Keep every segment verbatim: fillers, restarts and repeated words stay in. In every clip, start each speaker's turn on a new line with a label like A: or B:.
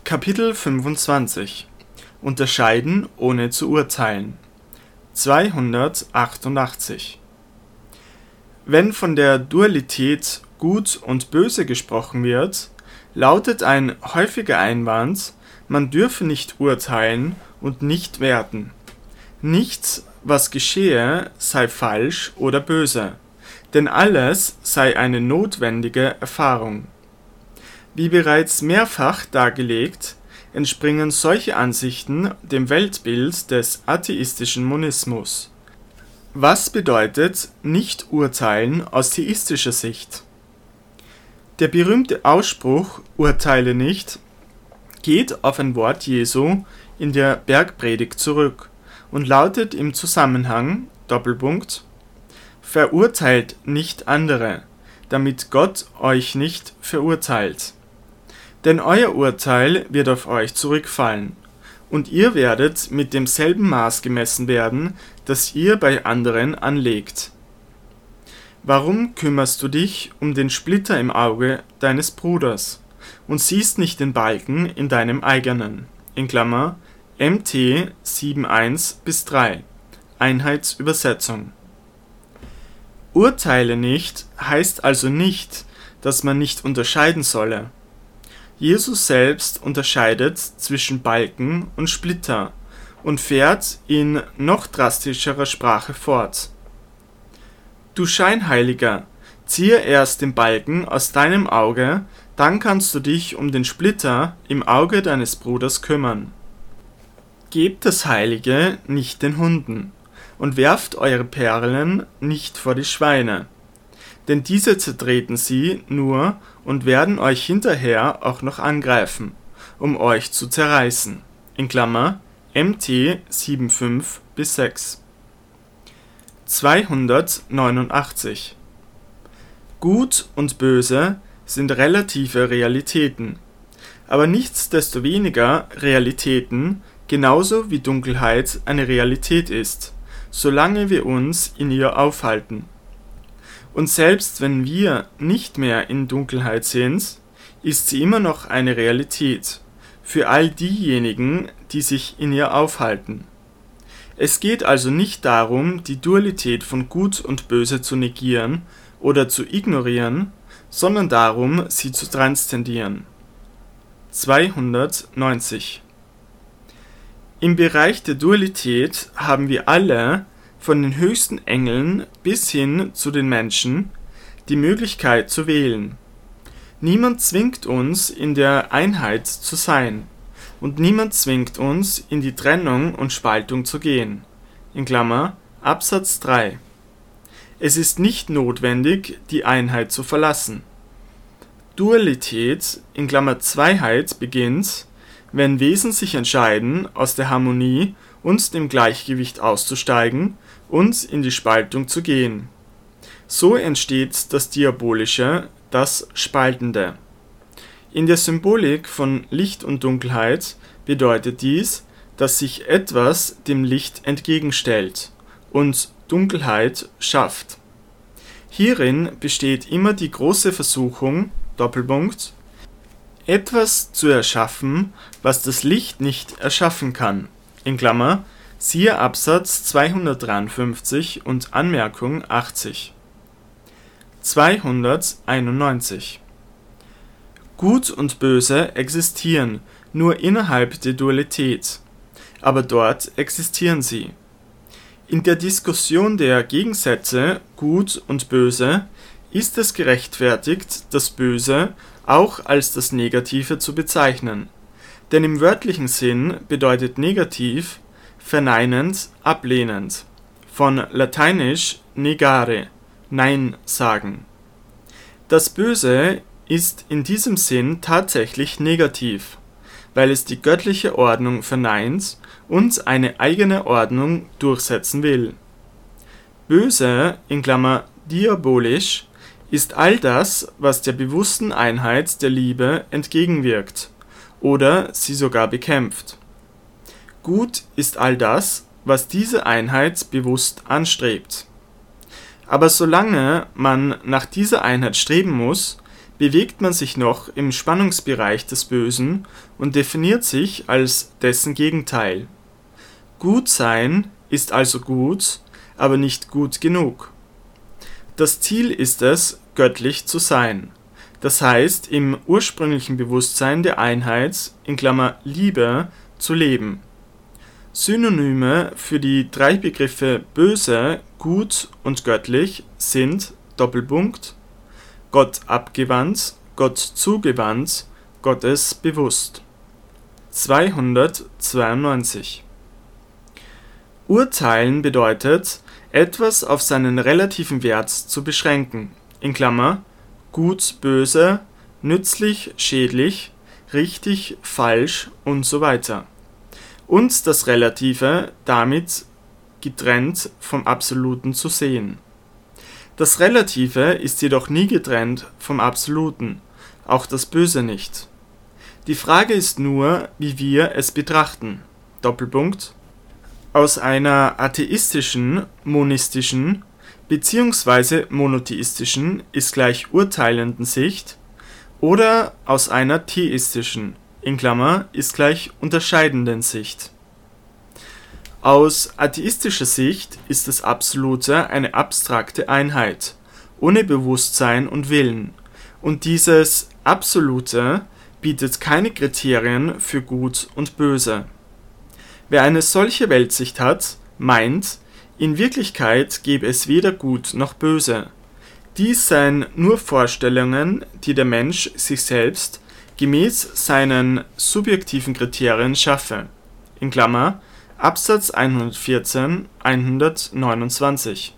A: Kapitel fünfundzwanzig Unterscheiden ohne zu urteilen zweihundertachtundachtzig Wenn von der Dualität Gut und Böse gesprochen wird, lautet ein häufiger Einwand, man dürfe nicht urteilen und nicht werten. Nichts, was geschehe, sei falsch oder böse, denn alles sei eine notwendige Erfahrung. Wie bereits mehrfach dargelegt, entspringen solche Ansichten dem Weltbild des atheistischen Monismus. Was bedeutet nicht urteilen aus theistischer Sicht? Der berühmte Ausspruch "Urteile nicht" geht auf ein Wort Jesu in der Bergpredigt zurück und lautet im Zusammenhang Doppelpunkt Verurteilt nicht andere, damit Gott euch nicht verurteilt. Denn euer Urteil wird auf euch zurückfallen, und ihr werdet mit demselben Maß gemessen werden, das ihr bei anderen anlegt. Warum kümmerst du dich um den Splitter im Auge deines Bruders und siehst nicht den Balken in deinem eigenen? In Klammer M T sieben eins bis drei, Einheitsübersetzung. Urteile nicht heißt also nicht, dass man nicht unterscheiden solle. Jesus selbst unterscheidet zwischen Balken und Splitter und fährt in noch drastischerer Sprache fort. Du Scheinheiliger, ziehe erst den Balken aus deinem Auge, dann kannst du dich um den Splitter im Auge deines Bruders kümmern. Gebt das Heilige nicht den Hunden und werft eure Perlen nicht vor die Schweine, denn diese zertreten sie nur und werden euch hinterher auch noch angreifen, um euch zu zerreißen. In Klammer M T sieben fünf bis sechs. zweihundertneunundachtzig Gut und Böse sind relative Realitäten, aber nichtsdestoweniger Realitäten, genauso wie Dunkelheit eine Realität ist, solange wir uns in ihr aufhalten. Und selbst wenn wir nicht mehr in Dunkelheit sind, ist sie immer noch eine Realität für all diejenigen, die sich in ihr aufhalten. Es geht also nicht darum, die Dualität von Gut und Böse zu negieren oder zu ignorieren, sondern darum, sie zu transzendieren. zweihundertneunzig Im Bereich der Dualität haben wir alle, von den höchsten Engeln bis hin zu den Menschen, die Möglichkeit zu wählen. Niemand zwingt uns, in der Einheit zu sein, und niemand zwingt uns, in die Trennung und Spaltung zu gehen. In Klammer Absatz drei. Es ist nicht notwendig, die Einheit zu verlassen. Dualität in Klammer Zweiheit beginnt, wenn Wesen sich entscheiden, aus der Harmonie und dem Gleichgewicht auszusteigen und in die Spaltung zu gehen. So entsteht das Diabolische, das Spaltende. In der Symbolik von Licht und Dunkelheit bedeutet dies, dass sich etwas dem Licht entgegenstellt und Dunkelheit schafft. Hierin besteht immer die große Versuchung, Doppelpunkt, etwas zu erschaffen, was das Licht nicht erschaffen kann. In Klammer, siehe Absatz zweihundertdreiundfünfzig und Anmerkung achtzig. zweihunderteinundneunzig Gut und Böse existieren nur innerhalb der Dualität, aber dort existieren sie. In der Diskussion der Gegensätze Gut und Böse ist es gerechtfertigt, das Böse auch als das Negative zu bezeichnen, denn im wörtlichen Sinn bedeutet negativ verneinend, ablehnend, von lateinisch negare, Nein sagen. Das Böse ist in diesem Sinn tatsächlich negativ, weil es die göttliche Ordnung verneint und eine eigene Ordnung durchsetzen will. Böse, in Klammer diabolisch, ist all das, was der bewussten Einheit der Liebe entgegenwirkt oder sie sogar bekämpft. Gut ist all das, was diese Einheit bewusst anstrebt. Aber solange man nach dieser Einheit streben muss, bewegt man sich noch im Spannungsbereich des Bösen und definiert sich als dessen Gegenteil. Gut sein ist also gut, aber nicht gut genug. Das Ziel ist es, göttlich zu sein, das heißt im ursprünglichen Bewusstsein der Einheit in Klammer Liebe zu leben. Synonyme für die drei Begriffe böse, gut und göttlich sind Doppelpunkt, Gott abgewandt, Gott zugewandt, Gottes bewusst. zweihundertzweiundneunzig. Urteilen bedeutet, etwas auf seinen relativen Wert zu beschränken, in Klammer gut, böse, nützlich, schädlich, richtig, falsch und so weiter. Und das Relative damit getrennt vom Absoluten zu sehen. Das Relative ist jedoch nie getrennt vom Absoluten, auch das Böse nicht. Die Frage ist nur, wie wir es betrachten. Doppelpunkt. Aus einer atheistischen, monistischen bzw. monotheistischen ist gleich urteilenden Sicht oder aus einer theistischen, in Klammer, ist gleich unterscheidenden Sicht. Aus atheistischer Sicht ist das Absolute eine abstrakte Einheit, ohne Bewusstsein und Willen, und dieses Absolute bietet keine Kriterien für Gut und Böse. Wer eine solche Weltsicht hat, meint, in Wirklichkeit gebe es weder Gut noch Böse. Dies seien nur Vorstellungen, die der Mensch sich selbst gemäß seinen subjektiven Kriterien schaffe. In Klammer Absatz hundertvierzehn, hundertneunundzwanzig.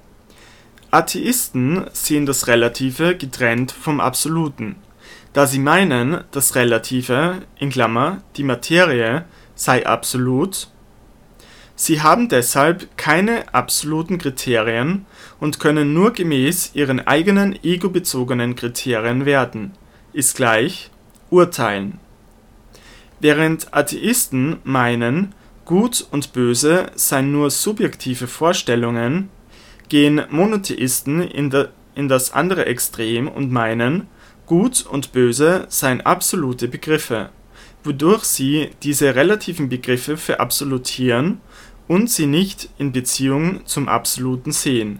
A: Atheisten sehen das Relative getrennt vom Absoluten, da sie meinen, das Relative, in Klammer die Materie, sei absolut. Sie haben deshalb keine absoluten Kriterien und können nur gemäß ihren eigenen ego-bezogenen Kriterien werten, ist gleich urteilen. Während Atheisten meinen, Gut und Böse seien nur subjektive Vorstellungen, gehen Monotheisten in, de, in das andere Extrem und meinen, Gut und Böse seien absolute Begriffe, wodurch sie diese relativen Begriffe verabsolutieren und sie nicht in Beziehung zum Absoluten sehen.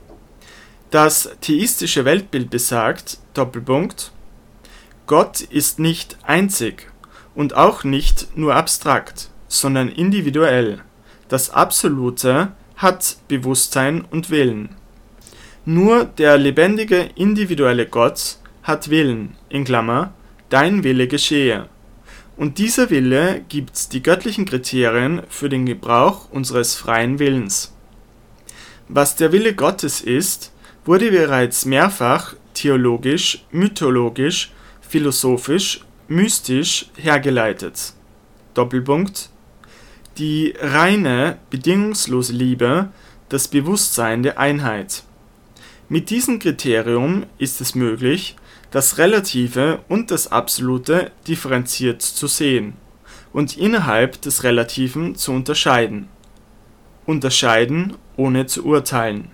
A: Das theistische Weltbild besagt, Doppelpunkt, Gott ist nicht einzig und auch nicht nur abstrakt, sondern individuell. Das Absolute hat Bewusstsein und Willen. Nur der lebendige individuelle Gott hat Willen, in Klammer, dein Wille geschehe. Und dieser Wille gibt die göttlichen Kriterien für den Gebrauch unseres freien Willens. Was der Wille Gottes ist, wurde bereits mehrfach theologisch, mythologisch, philosophisch, mystisch hergeleitet. Doppelpunkt. Die reine, bedingungslose Liebe, das Bewusstsein der Einheit. Mit diesem Kriterium ist es möglich, das Relative und das Absolute differenziert zu sehen und innerhalb des Relativen zu unterscheiden. Unterscheiden ohne zu urteilen.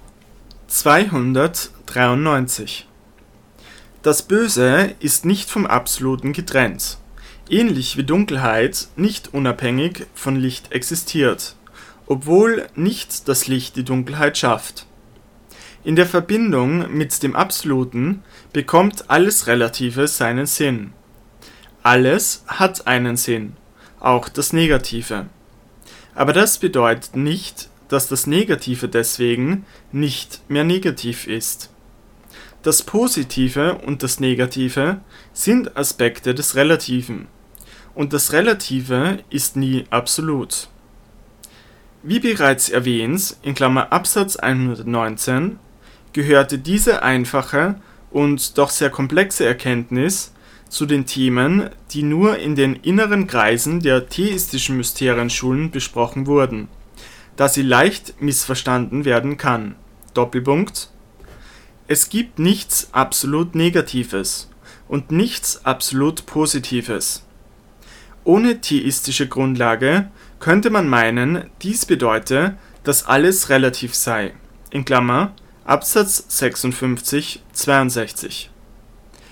A: zweihundertdreiundneunzig. Das Böse ist nicht vom Absoluten getrennt, ähnlich wie Dunkelheit nicht unabhängig von Licht existiert, obwohl nicht das Licht die Dunkelheit schafft. In der Verbindung mit dem Absoluten bekommt alles Relative seinen Sinn. Alles hat einen Sinn, auch das Negative. Aber das bedeutet nicht, dass das Negative deswegen nicht mehr negativ ist. Das Positive und das Negative sind Aspekte des Relativen, und das Relative ist nie absolut. Wie bereits erwähnt, in Klammer Absatz hundertneunzehn, gehörte diese einfache und doch sehr komplexe Erkenntnis zu den Themen, die nur in den inneren Kreisen der theistischen Mysterienschulen besprochen wurden, da sie leicht missverstanden werden kann. Doppelpunkt. Es gibt nichts absolut Negatives und nichts absolut Positives. Ohne theistische Grundlage könnte man meinen, dies bedeute, dass alles relativ sei. In Klammer Absatz sechsundfünfzig, zweiundsechzig.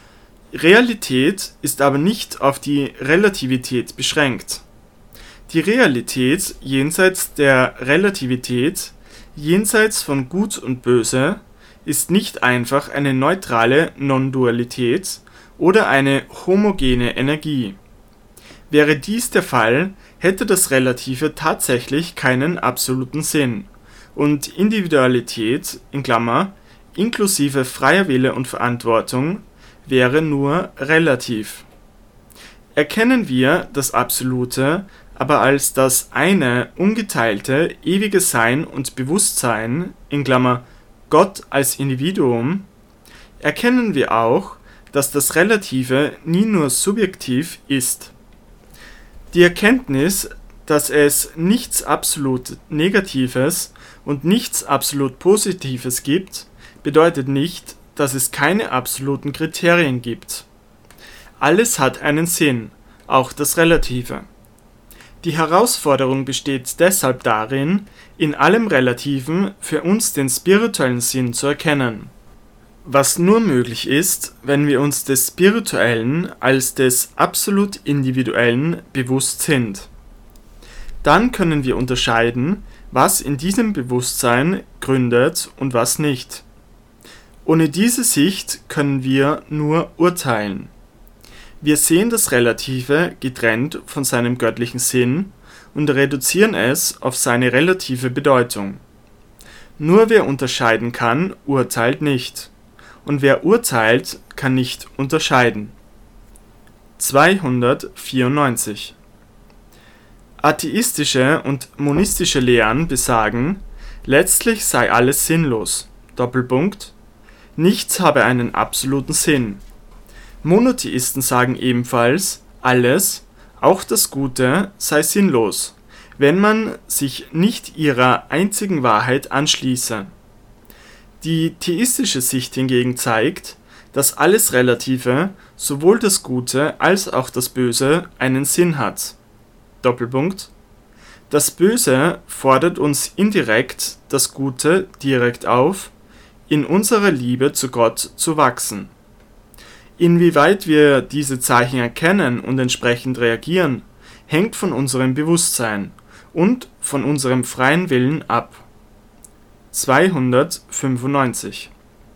A: Realität ist aber nicht auf die Relativität beschränkt. Die Realität jenseits der Relativität, jenseits von Gut und Böse, ist nicht einfach eine neutrale Non-Dualität oder eine homogene Energie. Wäre dies der Fall, hätte das Relative tatsächlich keinen absoluten Sinn und Individualität in Klammer, inklusive freier Wille und Verantwortung wäre nur relativ. Erkennen wir das Absolute aber als das eine ungeteilte, ewige Sein und Bewusstsein in Klammer Gott als Individuum, erkennen wir auch, dass das Relative nie nur subjektiv ist. Die Erkenntnis, dass es nichts absolut Negatives und nichts absolut Positives gibt, bedeutet nicht, dass es keine absoluten Kriterien gibt. Alles hat einen Sinn, auch das Relative. Die Herausforderung besteht deshalb darin, in allem Relativen für uns den spirituellen Sinn zu erkennen. Was nur möglich ist, wenn wir uns des Spirituellen als des absolut Individuellen bewusst sind. Dann können wir unterscheiden, was in diesem Bewusstsein gründet und was nicht. Ohne diese Sicht können wir nur urteilen. Wir sehen das Relative getrennt von seinem göttlichen Sinn und reduzieren es auf seine relative Bedeutung. Nur wer unterscheiden kann, urteilt nicht. Und wer urteilt, kann nicht unterscheiden. zweihundertvierundneunzig. Atheistische und monistische Lehren besagen, letztlich sei alles sinnlos. Doppelpunkt. Nichts habe einen absoluten Sinn. Monotheisten sagen ebenfalls, alles, auch das Gute, sei sinnlos, wenn man sich nicht ihrer einzigen Wahrheit anschließe. Die theistische Sicht hingegen zeigt, dass alles Relative, sowohl das Gute als auch das Böse, einen Sinn hat. Doppelpunkt. Das Böse fordert uns indirekt das Gute direkt auf, in unserer Liebe zu Gott zu wachsen. Inwieweit wir diese Zeichen erkennen und entsprechend reagieren, hängt von unserem Bewusstsein und von unserem freien Willen ab. zweihundertfünfundneunzig.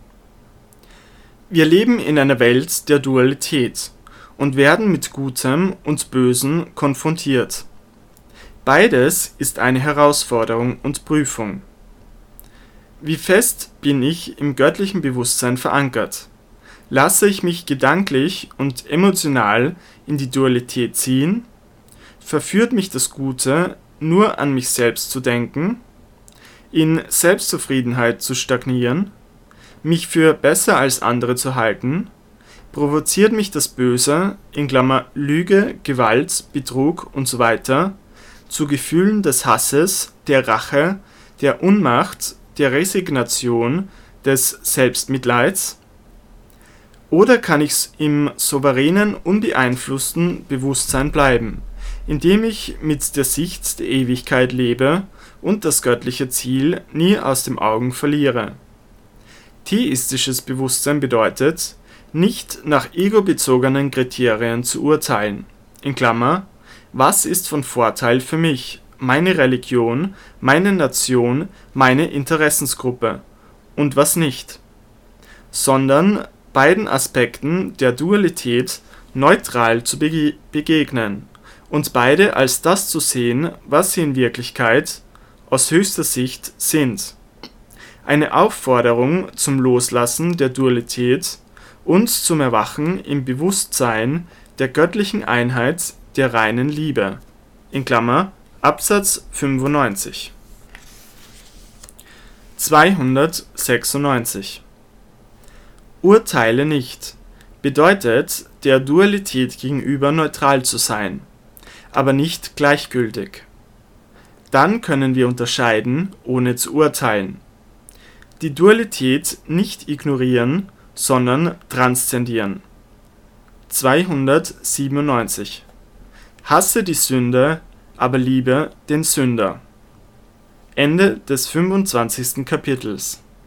A: Wir leben in einer Welt der Dualität und werden mit Gutem und Bösem konfrontiert. Beides ist eine Herausforderung und Prüfung. Wie fest bin ich im göttlichen Bewusstsein verankert? Lasse ich mich gedanklich und emotional in die Dualität ziehen? Verführt mich das Gute, nur an mich selbst zu denken? In Selbstzufriedenheit zu stagnieren? Mich für besser als andere zu halten? Provoziert mich das Böse, in Klammer Lüge, Gewalt, Betrug usw., zu Gefühlen des Hasses, der Rache, der Unmacht, der Resignation, des Selbstmitleids? Oder kann ich im souveränen, unbeeinflussten Bewusstsein bleiben, indem ich mit der Sicht der Ewigkeit lebe und das göttliche Ziel nie aus den Augen verliere? Theistisches Bewusstsein bedeutet, nicht nach egobezogenen Kriterien zu urteilen. In Klammer, was ist von Vorteil für mich, meine Religion, meine Nation, meine Interessensgruppe und was nicht, sondern beiden Aspekten der Dualität neutral zu bege- begegnen und beide als das zu sehen, was sie in Wirklichkeit aus höchster Sicht sind. Eine Aufforderung zum Loslassen der Dualität und zum Erwachen im Bewusstsein der göttlichen Einheit der reinen Liebe. In Klammer Absatz fünfundneunzig. zweihundertsechsundneunzig. Urteile nicht bedeutet, der Dualität gegenüber neutral zu sein, aber nicht gleichgültig. Dann können wir unterscheiden, ohne zu urteilen. Die Dualität nicht ignorieren, sondern transzendieren. zweihundertsiebenundneunzig. Hasse die Sünde, aber liebe den Sünder. Ende des fünfundzwanzigsten Kapitels.